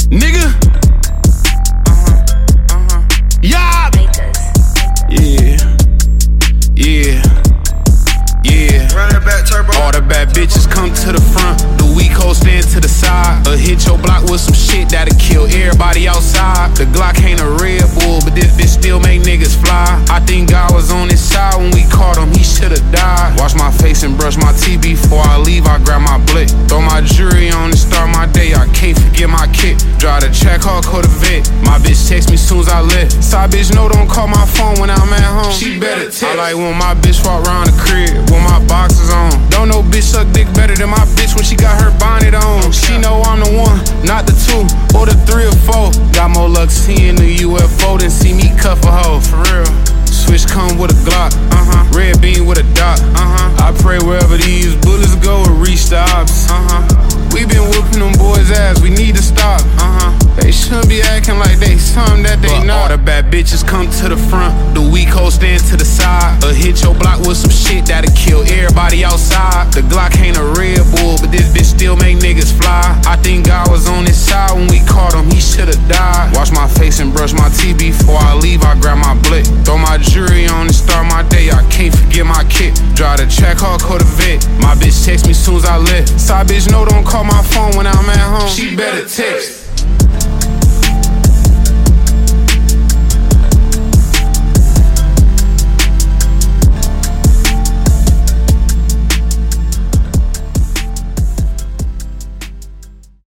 Nigga. Yeah. Yeah. Run that back, turbo. All the bad bitches come to the front, the weak hoes stand to the side. Or hit your block with some shit that'll kill everybody outside. The Glock ain't a Red Bull, but this bitch still make niggas fly. I think God was on his side when we caught him, he should've died. Wash my face and brush my teeth before I leave, I grab my blick. Throw my jewelry on and start my day, I can't forget my kit. Drive the track hard, Corvette. My bitch text me soon as I left. Side bitch no, don't call my phone when I'm at home. She better text. I like when my bitch walk around the crib with my boxes on. Don't know bitch suck dick better than my bitch when she got her bonnet on. She know I'm the one, not the two, or the 3 or 4. Got more luck seeing the UFO than see me cuff a hoe. For real. Switch come with a Glock, red beam with a dot, I pray wherever these bullets go will reach the ops, We been whooping them boys' ass, we need to stop, They shouldn't be acting like they something that they not. All the bad bitches come to the front, the weak hoes stand to the side. Or hit your block with some shit that'll kill everybody outside. The Glock ain't a Red Bull, but this bitch still make niggas fly. I think God was on his side when we caught him, he should've died. Wash my face and brush my teeth before I leave, I grab my blick. Throw my jewelry on and start my day, I can't forget my kit. Drive the track hard, Corvette. My bitch text me soon as I left. Side bitch no, don't call my phone when I'm at home. She better text.